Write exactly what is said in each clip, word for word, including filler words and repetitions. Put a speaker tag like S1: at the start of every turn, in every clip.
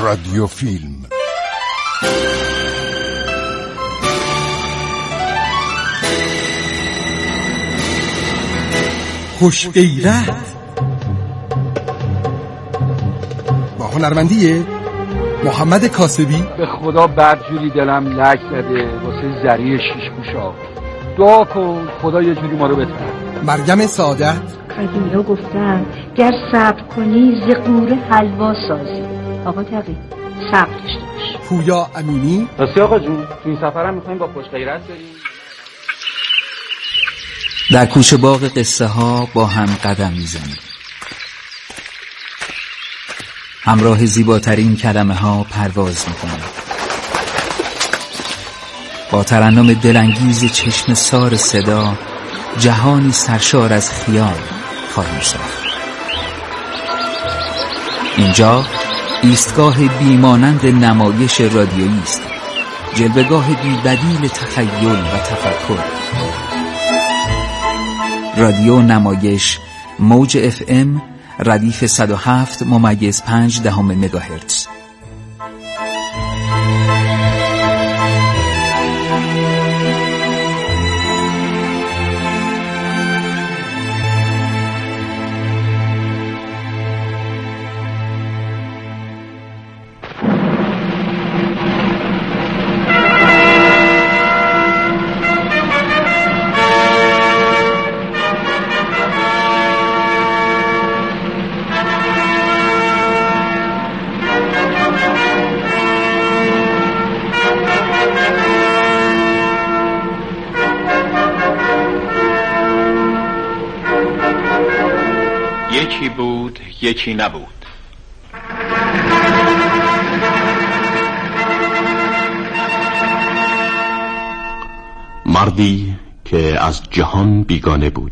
S1: رادیو فیلم.
S2: خوش‌غیرت با هنرمندی محمد کاسبی.
S3: به خدا بدجوری دلم لک زده واسه زریع شیش گوشا. دعا کن خدا یه جوری ما رو بتره.
S2: مریم سعادت.
S4: قدیمیا گفتن گر صبر کنی ز قوره حلوا سازی. آقا تقی صبر داشته باش.
S2: پویا امینی.
S5: راستی آقا جون تو این سفرم میخوایم با خوش‌غیرت بریم.
S6: در کوچه باغ قصه ها با هم قدم میزنیم. همراه زیباترین کلمه ها پرواز میکنیم. با ترنم دلانگیز چشم سار صدا جهانی سرشار از خیال خواهیم ساخت. اینجا ایستگاه بیمانند نمایش رادیویی است، جلوه‌گاه بی‌بدیل تخیل و تفکر. رادیو نمایش موج اف ام ردیف صد و هفت ممیز پنج دهم مگاهرتز.
S7: یکی بود یکی نبود. مردی که از جهان بیگانه بود.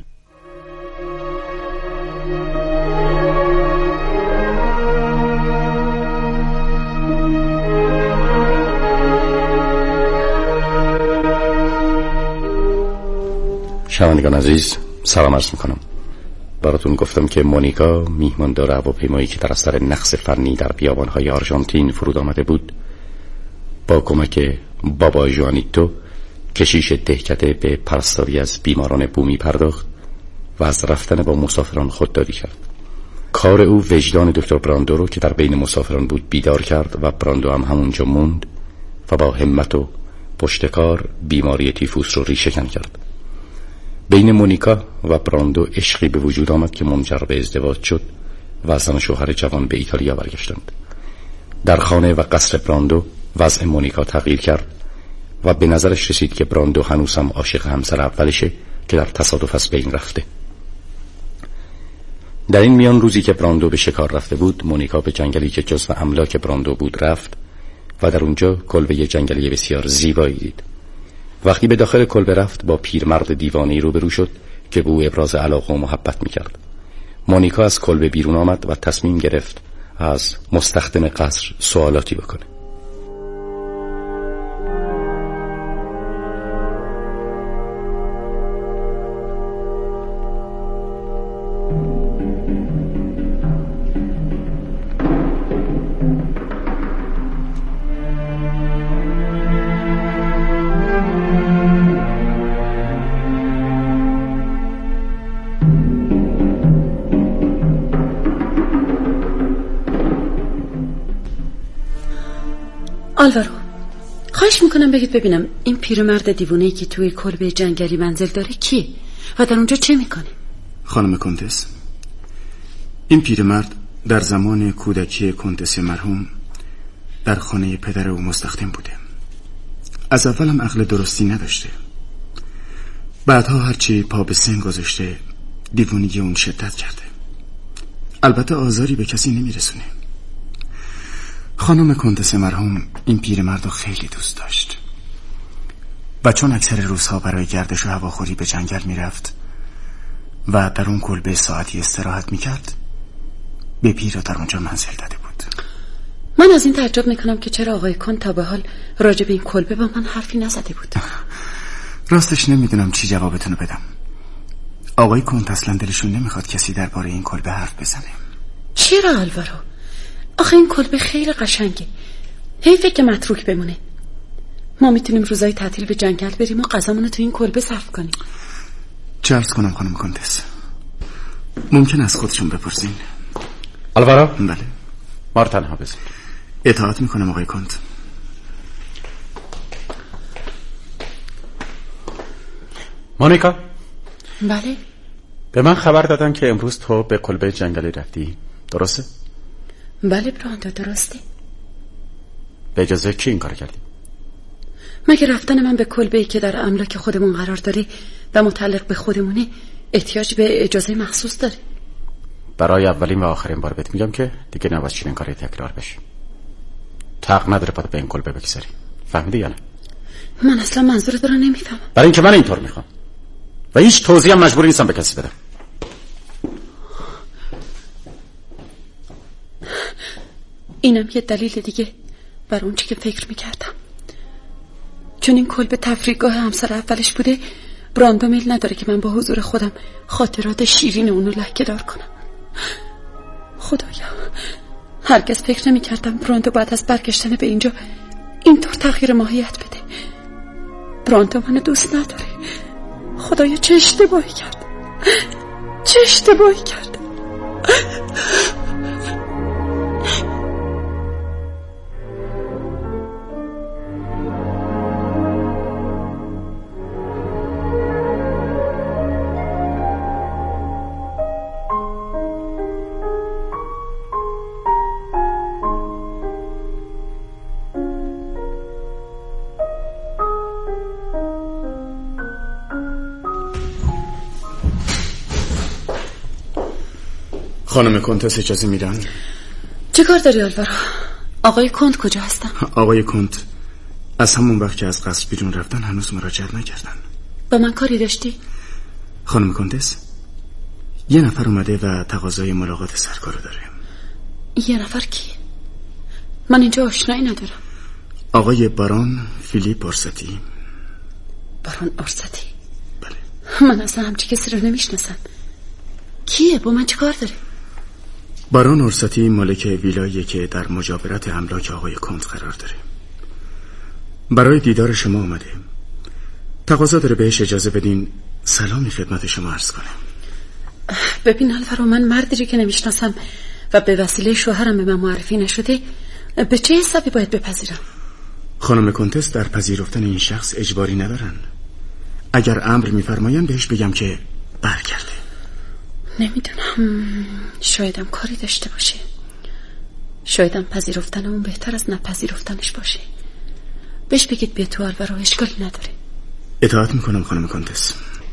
S8: شنوندگان عزیز سلام عرض میکنم. براتون گفتم که مونیکا میهماندار هواپیمایی که در اثر نقص فنی در بیابان‌های آرژانتین فرود آمده بود با کمک بابا ژوانیتو کشیش دهکده به پرستاری از بیماران بومی پرداخت و از رفتن با مسافران خودداری کرد. کار او وجدان دکتر براندو رو که در بین مسافران بود بیدار کرد و براندو هم همونجا موند و با همت و پشتکار بیماری تیفوس رو ریشه‌کن کرد. بین مونیکا و براندو عشقی به وجود آمد که منجر به ازدواج شد و زن و شوهر جوان به ایتالیا برگشتند. در خانه و قصر براندو وضع مونیکا تغییر کرد و به نظرش رسید که براندو هنوز هم عاشق همسر اولشه که در تصادف از بین رفته. در این میان روزی که براندو به شکار رفته بود، مونیکا به جنگلی که جزو املاک براندو بود رفت و در اونجا کلبه جنگلی بسیار زیبایی دید. وقتی به داخل کلبه رفت با پیرمرد دیوانه‌ای روبرو شد که به او ابراز علاقه و محبت می‌کرد. مونیکا از کلبه بیرون آمد و تصمیم گرفت از مستخدم قصر سوالاتی بکنه.
S9: آلوارو، خواهش میکنم بگید ببینم این پیرمرد دیوونه‌ای که توی کلبه جنگلی منزل داره کیه و در اونجا چه میکنه؟
S10: خانم کنتس، این پیرمرد در زمان کودکی کنتس مرحوم در خانه پدر او مستخدم بوده. از اولم عقل درستی نداشته. بعدها هرچی پا به سن گذاشته دیوونگی اون شدت کرده. البته آزاری به کسی نمیرسونه. خانم کنتس مرحوم این پیرمرد رو خیلی دوست داشت و چون اکثر روزها برای گردش و هواخوری به جنگل میرفت و در اون کلبه ساعتی استراحت میکرد، به پیر رو در اونجا منزل داده بود.
S9: من از این تعجب میکنم که چرا آقای کن تا به حال راجع به این کلبه با من حرفی نزده بود.
S10: راستش نمیدونم چی جوابتونو بدم. آقای کنت اصلا دلشون نمیخواد کسی درباره این کلبه حرف بزنه.
S9: چرا آلوارو؟ آخه این کلبه خیلی قشنگه، حیفه که متروک بمونه. ما میتونیم روزای تعطیل به جنگل بریم و غذامون رو تو این کلبه صرف کنیم.
S10: چه عرض کنم خانم کانتس؟ ممکن از خودشون بپرسین؟
S8: آلوارو؟
S10: بله.
S8: ما رو تنها بذار.
S10: اطاعت میکنم آقای کانت.
S8: مونیکا؟
S9: بله.
S8: به من خبر دادن که امروز تو به کلبه جنگلی رفتی، درسته؟
S9: بله براندو، درسته.
S8: به اجازه کی این کار کردی؟
S9: مگه رفتن من به کلبه‌ای که در املاک خودمون قرار داره و متعلق به خودمونه احتیاج به اجازه مخصوص داره؟
S8: برای اولین و آخرین بار بهت میگم که دیگه نباید چنین کاری تکرار بشه. حق نداره پات به این کلبه بگذاری. فهمیدی یا نه؟
S9: من اصلا منظورت رو نمیفهمم.
S8: برای اینکه من اینطور میخوام و هیچ توضیح هم مجبوری نیستم به کسی بدم.
S9: اینم یه دلیل دیگه بر اون چی که فکر میکردم. چون این کلبه تفریحگاه همسر اولش بوده، براندو میل نداره که من با حضور خودم خاطرات شیرین اونو لکه دار کنم. خدایا، هرگز فکر نمیکردم براندو بعد از برگشتن به اینجا اینطور تغییر ماهیت بده. براندو منو دوست نداره. خدایا چه اشتباهی کرد، چه اشتباهی کرد.
S10: خانم کنتس اجازه میدن؟
S9: چه کار داری آلوارو؟ آقای کنت کجا هستن؟
S10: آقای کنت از همون وقت که از قصر بیرون رفتن هنوز مراجعت نکردن.
S9: با من کاری داشتی؟
S10: خانم کنتس، یه نفر اومده و تقاضای ملاقات سرکارو داره.
S9: یه نفر کی؟ من اینجا آشنایی ندارم.
S10: آقای بارون فیلیپ اورساتی.
S9: بارون اورساتی؟
S10: بله.
S9: من اصلا همچی کسی رو نمیشناسم. کیه؟ با من چه کار داره؟
S10: بارون اورساتی مالک ویلاییه که در مجاورت املاک آقای کنت قرار داره. برای دیدار شما اومده. تقاضا داره بهش اجازه بدین سلامی خدمت شما عرض کنه.
S9: ببین آلوارو، من مردی که نمیشناسم و به وسیله شوهرم به من معرفی نشده به چه حسابی باید بپذیرم؟
S10: خانم کنتس در پذیرفتن این شخص اجباری ندارن. اگر امر میفرماین بهش بگم که برگرده.
S9: نمیدونم، شایدم کاری داشته باشه. شایدم پذیرفتن اون بهتر از نپذیرفتنش باشه. بهش بگید بیا تو آلوارو، اشکالی نداره.
S10: اطاعت میکنم خانم کنتس.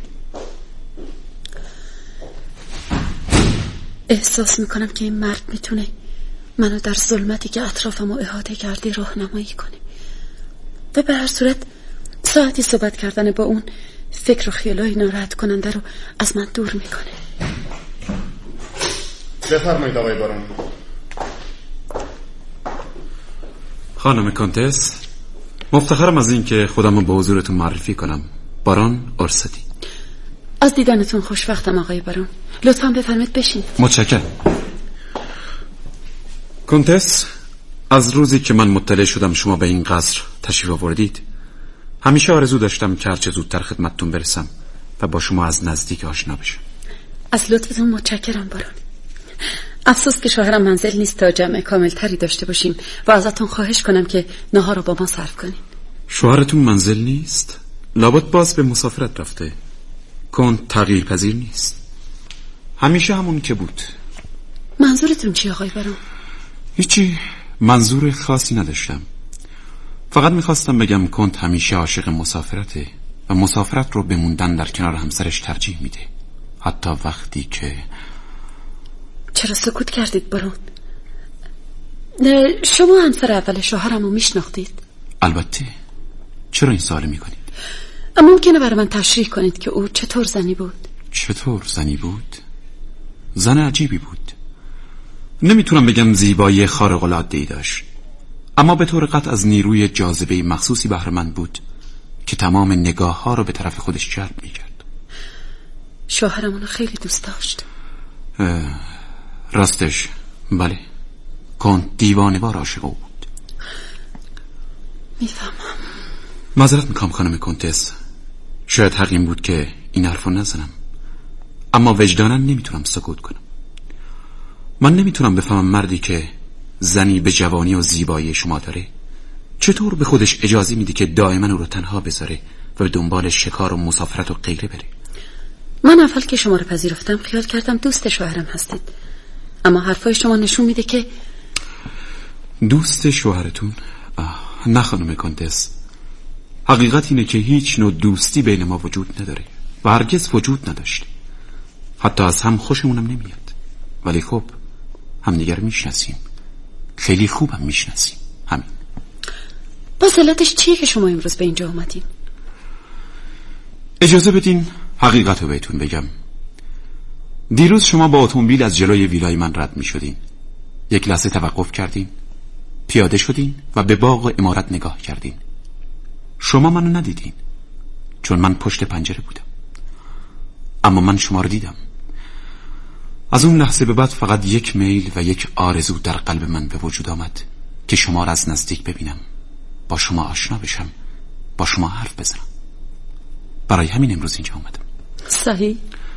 S9: احساس میکنم که این مرد میتونه منو در ظلمتی که اطرافمو احاطه کرده راهنمایی کنه و به هر صورت ساعتی صحبت کردن با اون فکر و خیالای ناراحت کننده رو از من دور میکنه.
S10: بفرمایید آقای بارون.
S1: خانم کانتس، مفتخرم از این که خودم رو به حضورتون معرفی کنم. بارون اورساتی.
S9: از دیدنتون خوشوقتم آقای بارون. لطفاً بفرمایید بشین.
S1: متشکرم. کانتس، از روزی که من مطلع شدم شما به این قصر تشریف آوردید همیشه آرزو داشتم که هرچه زودتر خدمتتون برسم و با شما از نزدیک آشنا بشم.
S9: از لطفتون متشکرم بارون. افسوس که شوهرم منزل نیست تا جمع کامل تری داشته باشیم و ازتون خواهش کنم که نهار رو با ما صرف کنین.
S1: شوهرتون منزل نیست؟ لابد باز به مسافرت رفته. کن تغییر پذیر نیست، همیشه همون که بود.
S9: منظورتون چی آقای بارون؟
S1: هیچی، منظور خاصی نداشتم. فقط میخواستم بگم کنت همیشه عاشق مسافرته و مسافرت رو به موندن در کنار همسرش ترجیح میده، حتی وقتی که...
S9: چرا سکوت کردید بارون؟ شما همسر اول شوهرم رو میشناختید؟
S1: البته. چرا این سوال میکنید؟
S9: ممکنه برای من تشریح کنید که او چطور زنی بود؟
S1: چطور زنی بود؟ زن عجیبی بود. نمیتونم بگم زیبایی خارق العاده‌ای داشت، اما به طور قطع از نیروی جاذبه مخصوصی بهره مند بود که تمام نگاه ها رو به طرف خودش جلب میکرد.
S9: شوهرم اونو خیلی دوست داشت.
S1: راستش بله، کند دیوانه‌وار عاشق او بود.
S9: میفهمم.
S1: معذرت میکنم خانم کنتس، شاید حق این بود که این حرفو نزنم، اما وجداناً نمیتونم سکوت کنم. من نمیتونم بفهمم مردی که زنی به جوانی و زیبایی شما داره چطور به خودش اجازه میده که دائما او رو تنها بذاره و به دنبال شکار و مسافرت و غیره بره.
S9: من اول که شما رو پذیرفتم خیال کردم دوست شوهرم هستید، اما حرفای شما نشون میده که
S1: دوست شوهرتون؟ نه خانم کنتس، حقیقت اینه که هیچ نوع دوستی بین ما وجود نداره و هرگز وجود نداشته. حتی از هم خوشمونم نمیاد، ولی خب همدیگر میشناسیم، خیلی خوبم میشناسیم. همین.
S9: پس علتش چیه که شما امروز به اینجا اومدین؟
S1: اجازه بدین حقیقت رو بهتون بگم. دیروز شما با اتومبیل از جلوی ویلای من رد می شدین. یک لحظه توقف کردین، پیاده شدین و به باغ و عمارت نگاه کردین. شما منو ندیدین چون من پشت پنجره بودم، اما من شما رو دیدم. از اون لحظه به بعد فقط یک میل و یک آرزو در قلب من به وجود آمد که شما را از نزدیک ببینم، با شما آشنا بشم، با شما حرف بزنم. برای همین امروز اینجا اومدم.
S9: صحیح.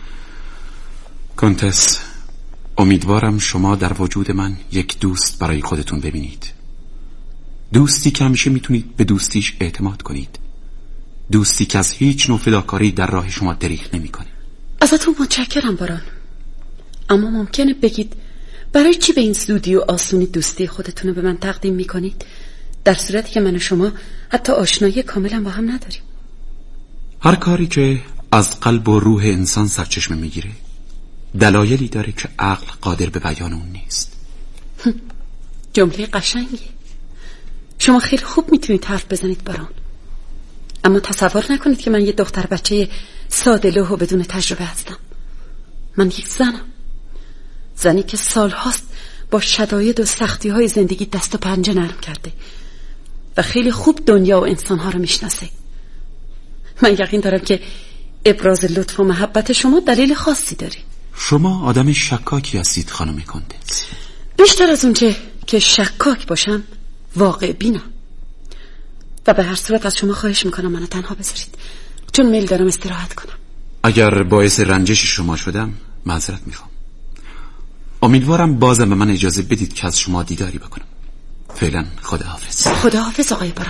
S1: کنتس، امیدوارم شما در وجود من یک دوست برای خودتون ببینید، دوستی که همیشه میتونید به دوستیش اعتماد کنید، دوستی که از هیچ نوع فداکاری در راه شما دریغ نمیکنه.
S9: ازتون متشکرم باران، اما ممکنه بگید برای چی به این زودی و آسونی دوستی خودتون رو به من تقدیم میکنید، در صورتی که من و شما حتی آشنایی کاملا با هم نداریم؟
S1: هر کاری که از قلب و روح انسان سرچشمه میگیره دلایلی داره که عقل قادر به بیان اون نیست.
S9: جمله قشنگی. شما خیلی خوب میتونید حرف بزنید باران، اما تصور نکنید که من یه دختر بچه ساده لوح و بدون تجربه هستم. من یک زنم، زنی که سالهاست با شداید و سختی های زندگی دست و پنجه نرم کرده و خیلی خوب دنیا و انسانها رو میشناسه. من یقین دارم که ابراز لطف و محبت شما دلیل خاصی داره.
S1: شما آدم شکاکی هستید خانم کنتس.
S9: بیشتر از اونچه که شکاک باشم واقع بینم، و به هر صورت از شما خواهش میکنم منو تنها بذارید، چون میل دارم استراحت کنم.
S1: اگر باعث رنجش شما شدم معذرت میخوام. امیدوارم بازم به من اجازه بدید که از شما دیداری بکنم. فعلا خداحافظ.
S9: خداحافظ آقای باران.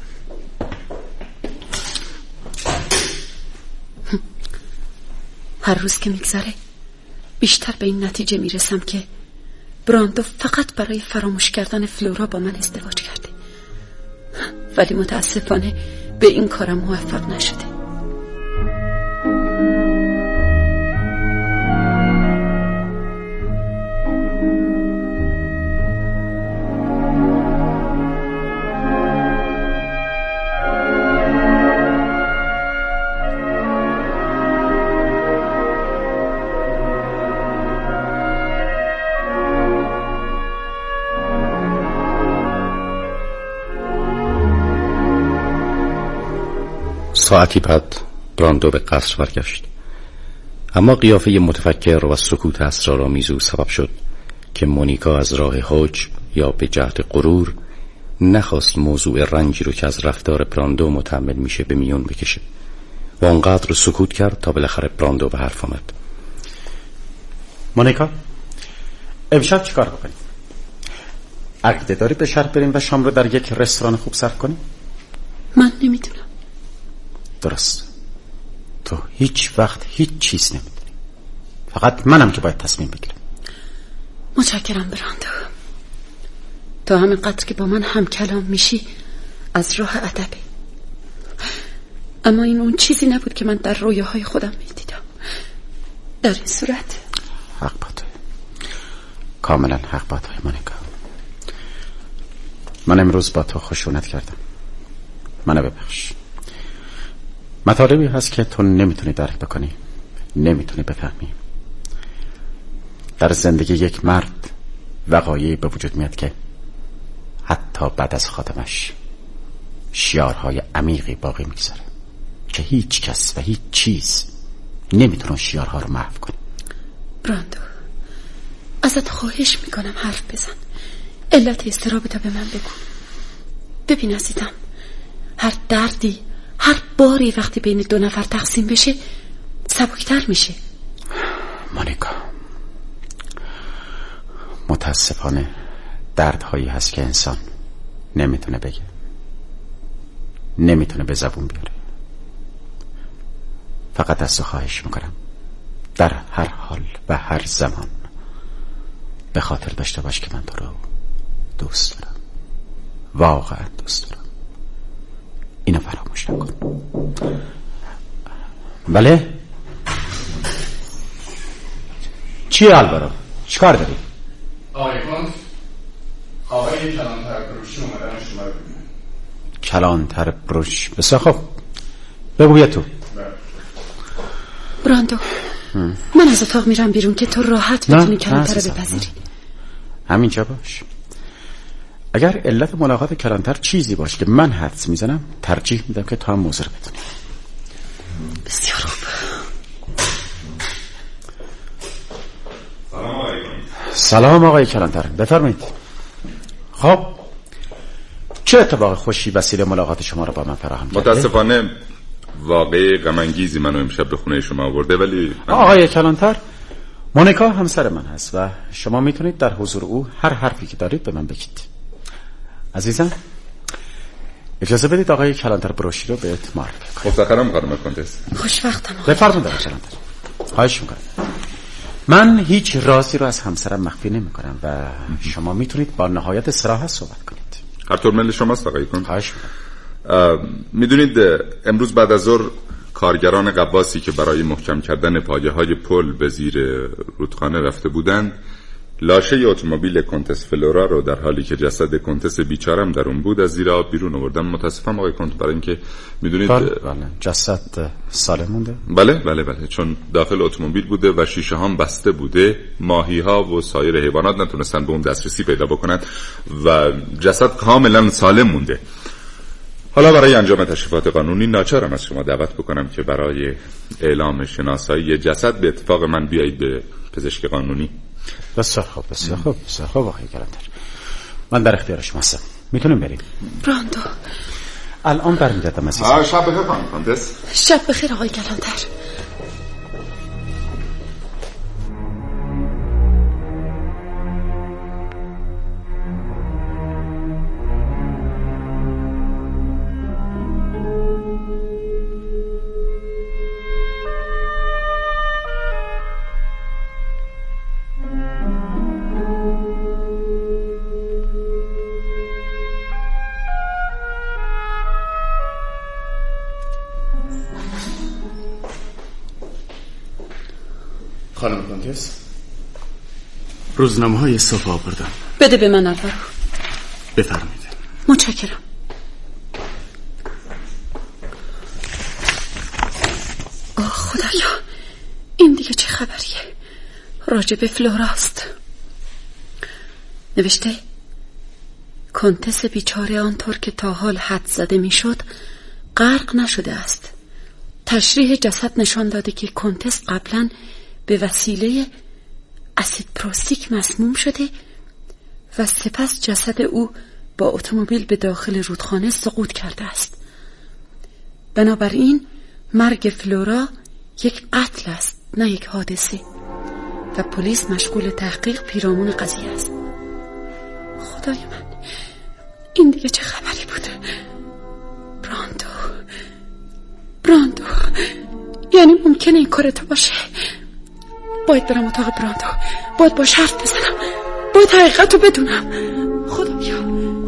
S9: هر روز که میگذره بیشتر به این نتیجه میرسم که براندو فقط برای فراموش کردن فلورا با من ازدواج کرده، ولی متاسفانه به این کارم موفق نشده.
S8: ساعتی بعد براندو به قصر برگشت، اما قیافه متفکر و سکوت اسرارآمیز او سبب شد که مونیکا از راه حجب یا به جهت غرور نخواست موضوع رنجی رو که از رفتار براندو متحمل میشه به میون بکشه و آنقدر سکوت کرد تا بالاخره براندو به حرف آمد.
S10: مونیکا، امشب چیکار بکنیم؟ عقیده داری به شهر بریم و شام رو در یک رستوران خوب صرف کنیم؟
S9: من نمیدونم.
S10: درست، تو هیچ وقت هیچ چیز نمیدونی، فقط منم که باید تصمیم بگیرم.
S9: متشکرم براندو، تا همین قدر که با من هم کلام میشی از راه ادبه، اما این اون چیزی نبود که من در رویاهای خودم میدیدم. در این صورت
S10: حق با توی، کاملا حق با توی مونیکا. من امروز با تو خشونت کردم، منو ببخش. مطالبی هست که تو نمیتونی درک بکنی، نمیتونی بفهمی. در زندگی یک مرد وقایعی به وجود میاد که حتی بعد از خاتمش شیارهای عمیقی باقی میگذاره که هیچ کس و هیچ چیز نمیتونه شیارها رو محو کنه.
S9: براندو، ازت خواهش میکنم حرف بزن. علت استرابتو به من بگو. ببین عزیزم، هر دردی، هر باری وقتی بین دو نفر تقسیم بشه سبکتر میشه.
S8: مونیکا، متاسفانه دردهایی هست که انسان نمیتونه بگه، نمیتونه به زبون بیاره. فقط از تو خواهش میکنم در هر حال و هر زمان به خاطر داشته باش که من تو رو دوست دارم، واقعا دوست دارم. اینو فراموش نکن. بله؟ چیه البرو؟ چیکار داری؟
S10: آقای کنت، آقای کلانتر بروشی اومدن شما رو ببینن.
S8: کلانتر بروش؟ بسیار خب، بگو بیا تو.
S9: براندو، هم. من از اتاق میرم بیرون که تو راحت بتونی کلانتر رو بپذیری.
S8: همینجا باش. اگر علت ملاقات کلانتر چیزی باشه که من حدس میزنم، ترجیح میدم که تو هم موضوع رو بدونی.
S9: بسیار خوب.
S11: سلام آقای
S8: سلام آقای کلانتر، بفرمایید. خب چه اتفاق خوشی وسیله ملاقات شما رو با من فراهم کرده؟
S11: متاسفانه واقعی غم انگیزی منو امشب به خونه شما آورده، ولی
S8: آقای کلانتر، مونیکا همسر من هست و شما میتونید در حضور او هر حرفی که دارید به من بگید. عزیزم اجازه بدید آقای کلانتر بروشی رو بهت معرفی کنم.
S11: مفتخرم خانم کنتس.
S9: خوشوقتم.
S8: بفرمایید آقای کلانتر. خواهش میکنم. من هیچ رازی رو از همسرم مخفی نمیکنم و شما میتونید با نهایت صراحت صحبت کنید.
S11: هر طور میل شماست آقای کنت.
S8: خواهش میکنم.
S11: میدونید امروز بعد از ظهر کارگران قباسی که برای محکم کردن پایه های پل به زیر رودخانه رفته بودند، لاشه اتومبیل کنتس فلورا رو در حالی که جسد کنتس بیچارم در اون بود از زیر آب بیرون آوردن. متاسفم آقای کنت برای اینکه میدونید
S8: بله بله جسد سالم مونده.
S11: بله بله بله چون داخل اتومبیل بوده و شیشه هم بسته بوده، ماهی ها و سایر حیوانات نتونستن به اون دسترسی پیدا بکنن و جسد کاملا سالم مونده. حالا برای انجام تشریفات قانونی ناچارم از شما دعوت بکنم که برای اعلام شناسایی جسد به اتفاق من بیایید به پزشک قانونی.
S8: بسیار خوب بسیار خوب بسیار خوب آقای کلانتر، من در اختیار شما هستم. میتونیم بریم؟
S9: براندو
S8: الان برمیگردم عزیزم.
S11: شب بخیر خانم کنتس.
S9: شب بخیر آقای کلانتر.
S10: خانم کنتس، روزنامه های صبح آوردم.
S9: بده به من البرو.
S10: بفرمایید.
S9: متشکرم. آه خدایا، این دیگه چه خبریه؟ راجب فلوراست. نوشته کنتس بیچاره آنطور که تا حال حد زده میشد غرق نشده است. تشریح جسد نشان داده که کنتس قبلا به وسیله اسید پروستیک مسموم شده و سپس جسد او با اتومبیل به داخل رودخانه سقوط کرده است. بنابراین مرگ فلورا یک قتل است، نه یک حادثه، و پلیس مشغول تحقیق پیرامون قضیه است. خدای من، این دیگه چه خبری بود؟ براندو براندو یعنی ممکنه این کار تو باشه؟ باید برم اتاق براندو، باید باش حرف بزنم، باید حقیقت رو بدونم. خدا بیا.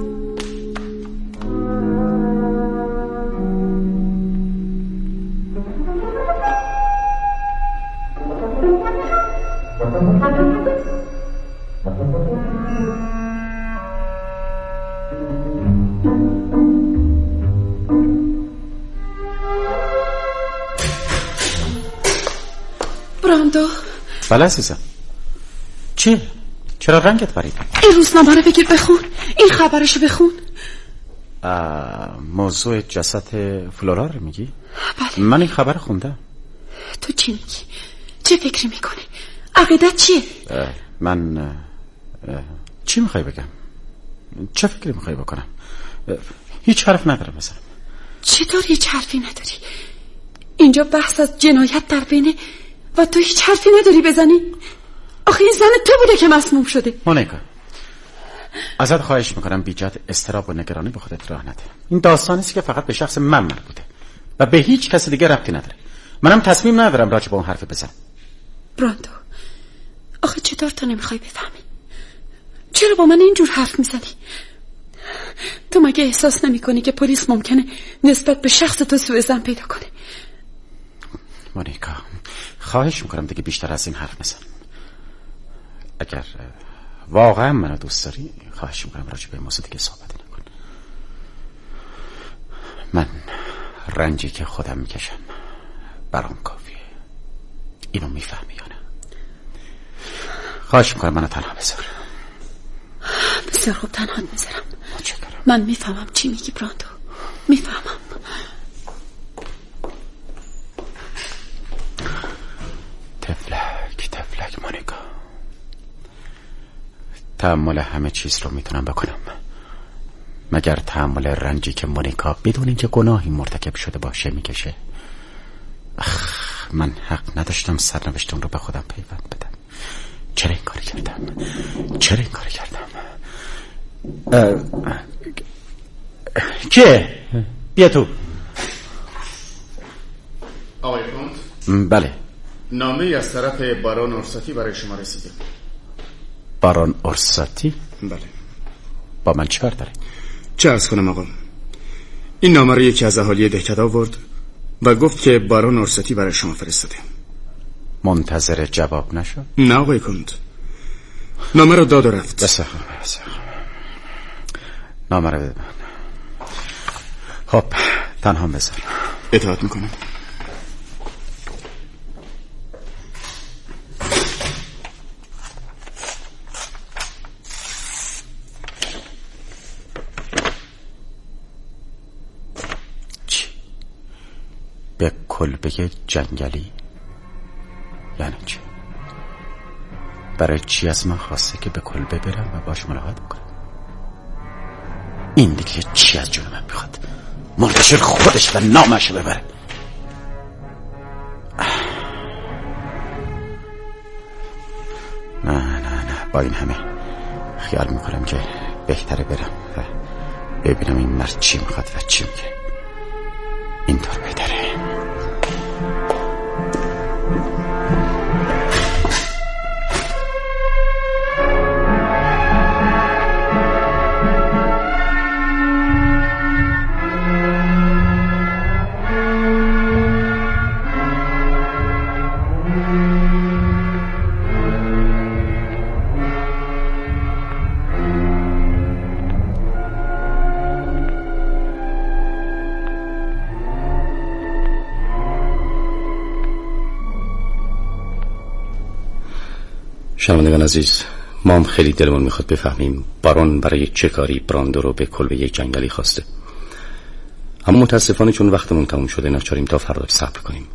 S9: براندو.
S8: بله عزیزم. چیه؟ چرا رنگت پرید؟
S9: این روزنامه رو بگیر بخون، این خبرشو بخون.
S8: موضوع جسد فلورا رو میگی؟
S9: بله.
S8: من این خبر خوندم.
S9: تو چی میگی؟ چه فکری میکنی؟ عقیدت چیه؟
S8: من چی میخوای بگم؟ چه فکری میخوای بکنم؟ هیچ حرف ندارم مثلا.
S9: چطور هیچ حرفی نداری؟ اینجا بحث از جنایت در بینه و تو هیچ حرفی نداری بزنی؟ آخه این زن تو بوده که مسموم شده.
S8: مونیکا ازت خواهش میکنم بی جهت اضطراب و نگرانی به خودت راه نده. این داستانی است که فقط به شخص من مربوطه و به هیچ کس دیگه ربطی نداره. منم تصمیم ندارم راجع به اون حرف بزنم.
S9: براندو آخه چطور تو نمیخوای بفهمی؟ چرا با من اینجور حرف میزنی؟ تو مگه احساس نمی کنی که پلیس ممکنه نسبت به شخص تو سوء ظن پیدا کنه؟
S8: مونیکا خواهش میکنم دیگه بیشتر از این حرف نزن. اگر واقعا منو دوست داری خواهش میکنم راجع به موضوع دیگه صحبت نکن. من رنجی که خودم میکشم برام کافیه. اینو میفهمی یا نه؟ خواهش میکنم منو تنها بذار.
S9: بسیار خوب تنها میذارم.
S8: متشکرم.
S9: من میفهمم چی میگی براندو، میفهمم.
S8: تفلک تفلک مونیکا، تحمل همه چیز رو میتونم بکنم مگر تحمل رنجی که مونیکا بدون اینکه گناهی مرتکب شده باشه میکشه. من حق نداشتم سرنوشت اون رو به خودم پیوند بدم. چرا این کاری کردم؟ چرا این کاری کردم؟ کیه؟ بیا تو.
S10: آقای کنت؟
S8: بله.
S10: نامه ای از طرف بارون اورساتی برای شما رسیده.
S8: بارون اورساتی؟
S10: بله.
S8: با من چیکار داره؟
S10: چه عرض کنم آقا، این نامه رو یکی از اهالی دهکده آورد و گفت که بارون اورساتی برای شما فرستاده.
S8: منتظر جواب نشد؟
S10: نه آقای کنت، نامه رو داد و رفت.
S8: بسه بسه نامه رو بده. خب تنها بذار.
S10: اطاعت میکنم.
S8: چی؟ به کلبه جنگلی؟ یعنی چی؟ برای چی از من خواسته که به کلبه برم و باش ملاقات بکنم؟ این دیگه چی از جون من میخواد؟ مرتشر خودش و نامش ببره. نه نه نه با این همه خیال میکنم که بهتره برم و ببینم این مرد چی میخواد و چی میگه. اینطور بهتره. شنوندگان عزیز، ما هم خیلی دلمون میخواد بفهمیم بارون برای چه کاری براندو رو به کلبه یک جنگلی خواسته. اما متاسفانه چون وقتمون تموم شده ناچاریم تا فردا صبر کنیم.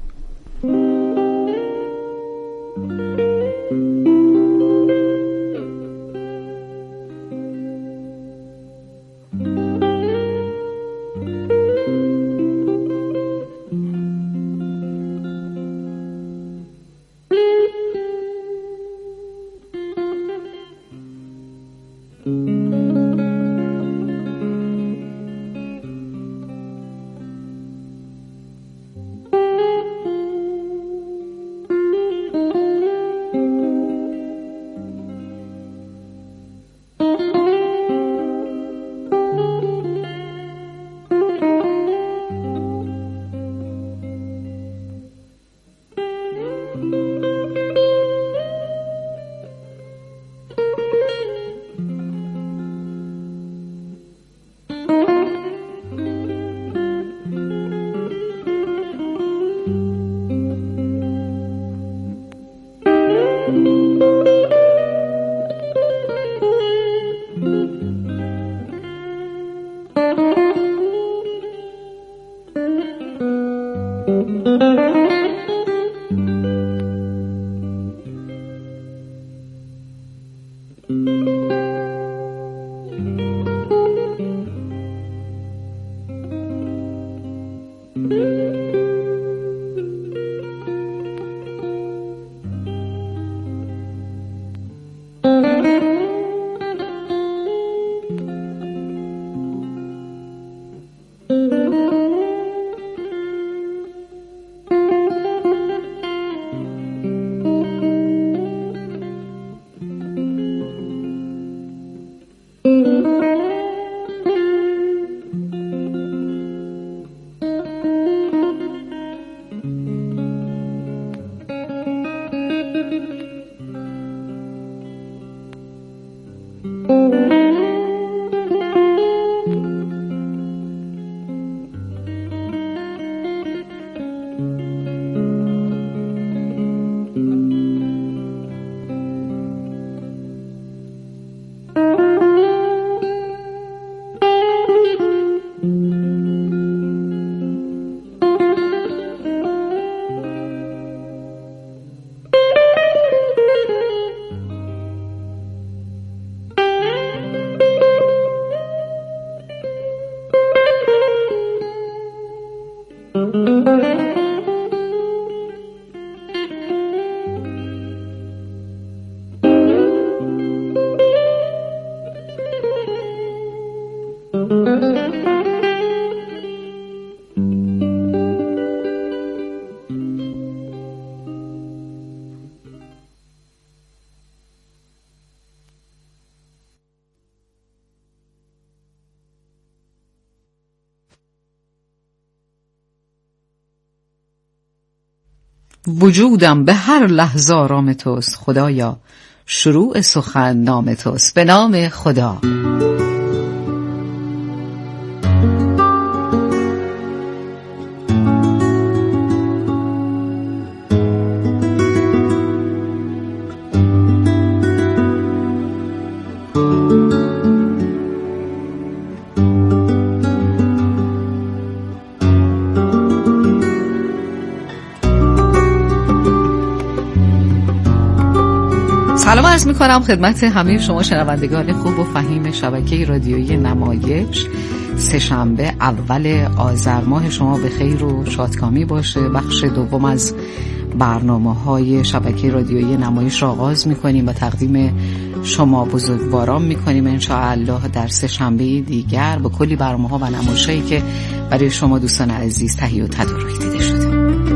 S12: Thank you. وجودم به هر لحظه آرام توست، خدایا شروع سخن نام توست. به نام خدا. سلام عرض می کنم خدمت همه شما شنوندگان خوب و فهیم شبکه رادیویی نمایش. سه‌شنبه اول آذر ماه شما به خیر و شادکامی باشه. بخش دوم از برنامه‌های شبکه رادیویی نمایش را آغاز می کنیم و تقدیم شما بزرگواران می کنیم انشاءالله در سه‌شنبه دیگر با کلی برنامه‌ها و نمایش‌هایی که برای شما دوستان عزیز تهیه و تدارک دیده شده.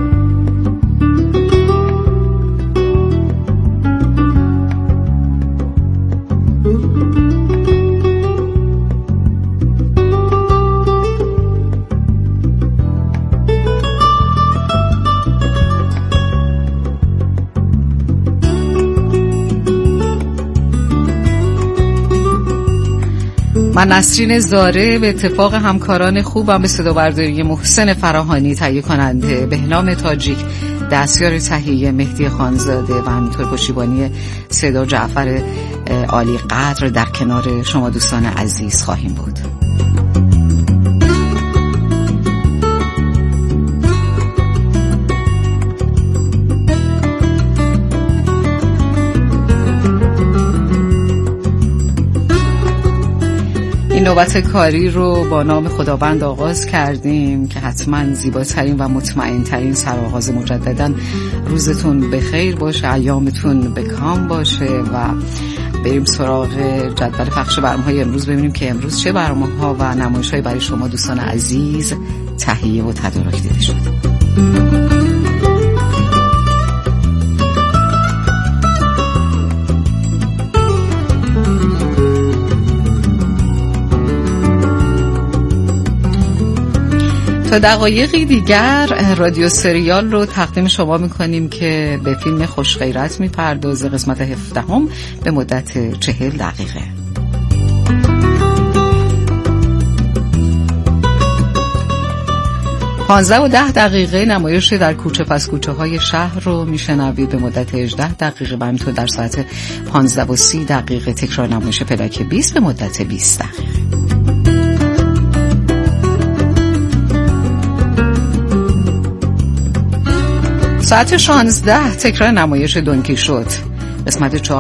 S12: من نسرین زاره به اتفاق همکاران خوبم به صدابرداری محسن فراهانی، تهیه کننده بهنام تاجیک، دستیار تهیه مهدی خانزاده و همینطور پشتیبانی صدا جعفر عالی قدر در کنار شما دوستان عزیز خواهیم بود. نوبت کاری رو با نام خداوند آغاز کردیم که حتما زیباترین و مطمئن ترین سرآغاز مجددا روزتون بخیر باشه، ایامتون به کام باشه و بریم سراغ جدول پخش برنامه‌های امروز، ببینیم که امروز چه برنامه‌ها و نمایش‌هایی برای شما دوستان عزیز تهیه و تدارک دیده شده. تا دقایقی دیگر رادیو سریال رو تقدیم شما میکنیم که به فیلم خوشغیرت میپردازه، قسمت هفدهم به مدت چهل دقیقه. پانزده و ده دقیقه نمایش در کوچه پس کوچه های شهر رو میشنوید به مدت هجده دقیقه و همینطور در ساعت پانزده و سی دقیقه تکرار نمایش پلاک بیست به مدت بیست دقیقه. ساعت شانزده تکرار نمایش دونکیشوت قسمت چهار